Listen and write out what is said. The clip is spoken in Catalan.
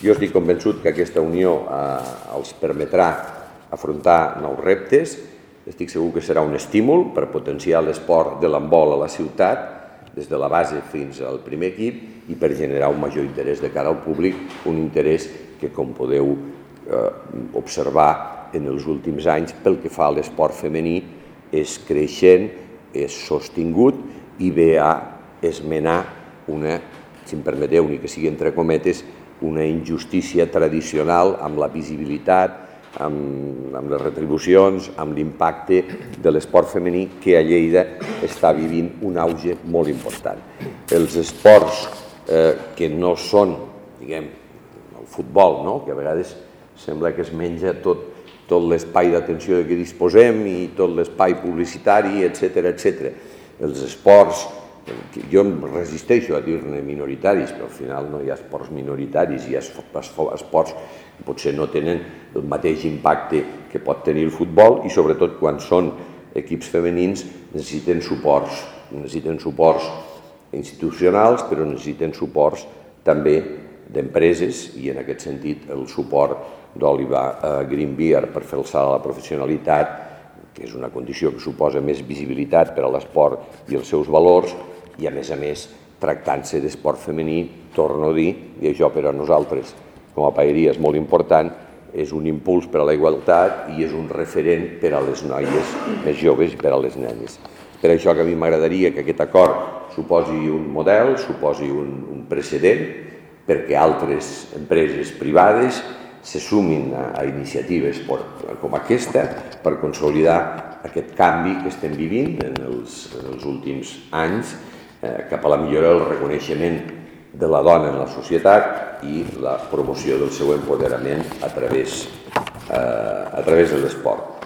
Jo estic convençut que aquesta unió els permetrà afrontar nous reptes. Estic segur que serà un estímul per potenciar l'esport de l'handbol a la ciutat, des de la base fins al primer equip, i per generar un major interès de cara al públic, un interès que, com podeu observar en els últims anys, pel que fa a l'esport femení, és creixent, és sostingut i ve a esmenar una, si em permeteu, ni que sigui entre cometes, una injustícia tradicional amb la visibilitat, amb les retribucions, amb l'impacte de l'esport femení que a Lleida està vivint un auge molt important. Els esports que no són, diguem, el futbol, que a vegades sembla que es menja tot l'espai d'atenció de què disposem i tot l'espai publicitari, etc. Els esports, jo em resisteixo a dir-ne minoritaris, però al final no hi ha esports minoritaris, hi ha esports que potser no tenen el mateix impacte que pot tenir el futbol i sobretot quan són equips femenins necessiten suports institucionals, però necessiten suports també d'empreses i en aquest sentit el suport d'Oliva Green Beer per fer el salt a la professionalitat, que és una condició que suposa més visibilitat per a l'esport i els seus valors, i a més tractant-se d'esport femení, torno a dir, i això per a nosaltres com a paeria és molt important, és un impuls per a la igualtat i és un referent per a les noies més joves i per a les nenes. Per això que a mi m'agradaria que aquest acord suposi un model, suposi un precedent, perquè altres empreses privades se sumin a iniciatives com aquesta per consolidar aquest canvi que estem vivint en els últims anys cap a la millora del reconeixement de la dona en la societat i la promoció del seu empoderament a través de l'esport.